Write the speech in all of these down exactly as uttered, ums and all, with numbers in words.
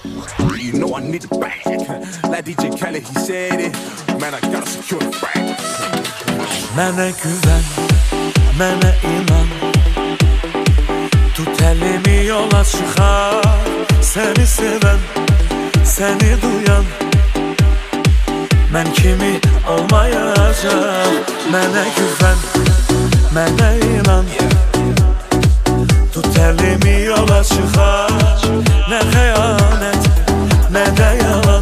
You know I need the bag. Like D J Khaled, he said it. Man, I gotta secure the bag. Mənə güvən, mənə inan. Tut elimi yola çıxar. Səni sevən, səni duyan. Mən kimi olmayacaq. Mənə güvən, mənə inan. Tut elimi yola çıxar. Nə xəyanət, nə də yalan.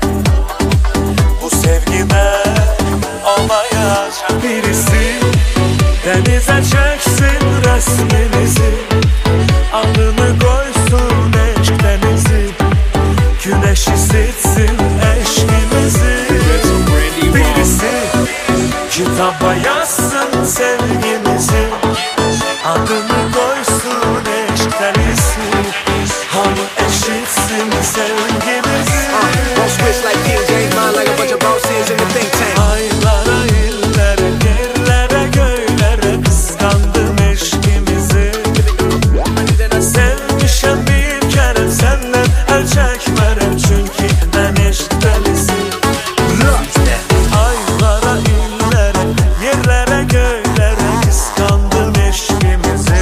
Bu sevgimə olmayacaq. Birisi dənizə çəksin rəsmimizi. Alnını qoysun eşq dənizi. Güneş hissetsin eşkimizi. Birisi kitaba yazsın sevgimizi. Adını koysun eşk delisi. Hamı eşitsin sevgimizi. Won't switch like King James, mind like a bunch of bosses in the think tank. Aylara, illere, yerlere, göylere kıskandım eşkimizi. Sevmişem bir kere senden el çekmerem çünkü ben eşk delisi. Aylara, illere, yerlere, göylere kıskandım eşkimizi.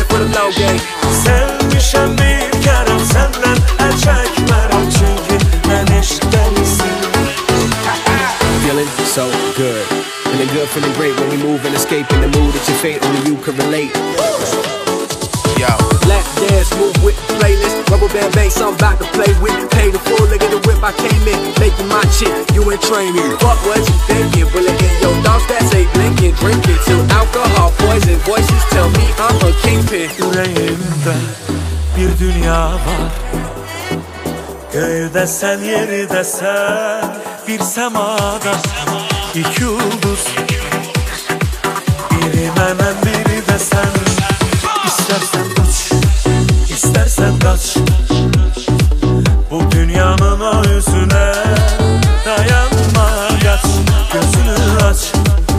Sevmişem bir kere senden el çekmerem çünkü ben eşk delisi. Feeling so good, feeling good, feeling great when we move and escape in the mood. It's your fate, only you can relate. Yo. Black dance, move with the playlist. Rubber band bass, I'm about to play with. Pay the full leg of the whip, I came in, making my chick, you in training. Fuck what you thinking, bullet in your dogs that say blinking, drinking till alcohol poison. Voices tell me I'm a kingpin. Yüreğimde bir dünya var. Göğü desen yeri desen bir semada iki yıldız. Biri menem biri de sen. İstersen uç, istersen kaç. Bu dünyanın o yüzüne dayanma kaç. Gözünü aç.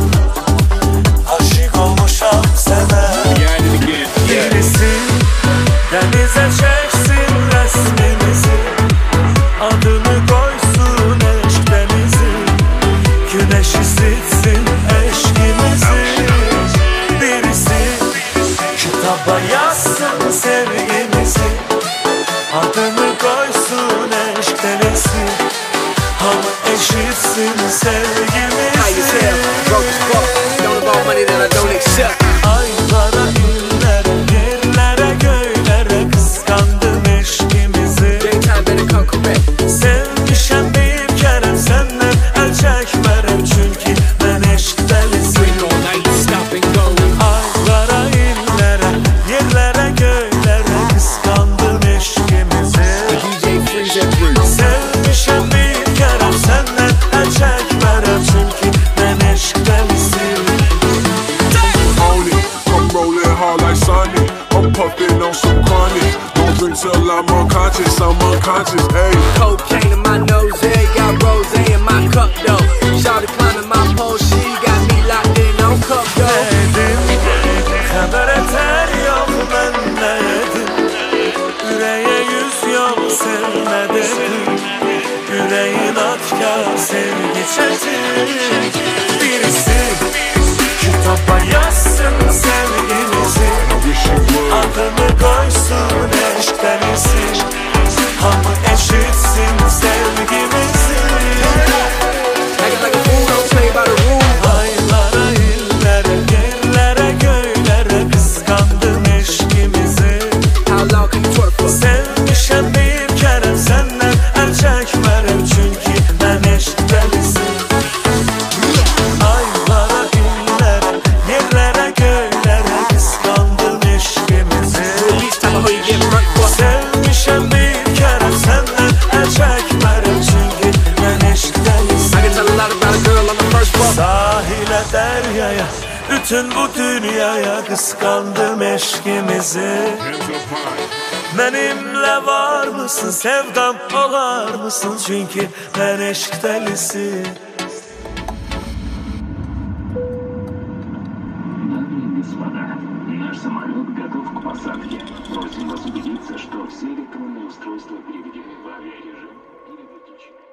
Aşık olmuşam sana. Birisi denize çeksin resmimizi. Adını koysun eşk denizi. Güneş hissetsin eşkimizi. Birisi kitaba yazsın sevgimizi. Adını koysun eşk denizi. Hamı eşitsin sevgimizi. High as hell, broke as fuck, don't about money that I don't accept. Aylara, illere, yerlere, göylere kıskandım eşkimizi. Daytime better come correct. Sevmişem bir kere senden el çekmerem çünkü ben eşk delisi. Drink all night, stop and go. Aylara, illere, yerlere, göylere kıskandım eşkimizi. D J Freeze and Bruce. Sevmişem bir kere senden el çekmerem çünkü ben eşk delisi. Own it, I'm rolling hard like Sonic. I'm puffing on some chronic. Don't drink till I'm unconscious, I'm unconscious, hey. Cocaine in my nose, hey, got rose in my cup though. Shawty climbing my pole, she got me locked in on cup though. Dedim, haber eter yok ben ne yedim. Yüreğe yüz yol sevme dedim. Yüreğin atkar sevgi çekti. Birisi kitaba yazsın sevgimizi. Adını koysun eşk denizi. Hamı eşitsin sevgimizi. Acting like a fool, don't play by the rules. Aylara, illere, yerlere, göylere kıskandım eşkimizi. How long can you twerk for? Sevmişem bir kere senden el çekmerem çünkü ben eşk delisi. Aylara, illere, yerlere, göylere kıskandım eşkimizi. Each time I heard you get front for. Sevmişem bir kere senden el çekmerem çünkü ben eşk delisi. I can tell a lot about a girl on the first floor. Sahile, deryaya, bütün bu dünyaya kıskandım eşkimizi. Benimle var mısın sevdam olar mısın çünkü ben eşk delisi. Наш самолет готов к посадке. Просим вас убедиться, что все электронные устройства переведены в авиа. much.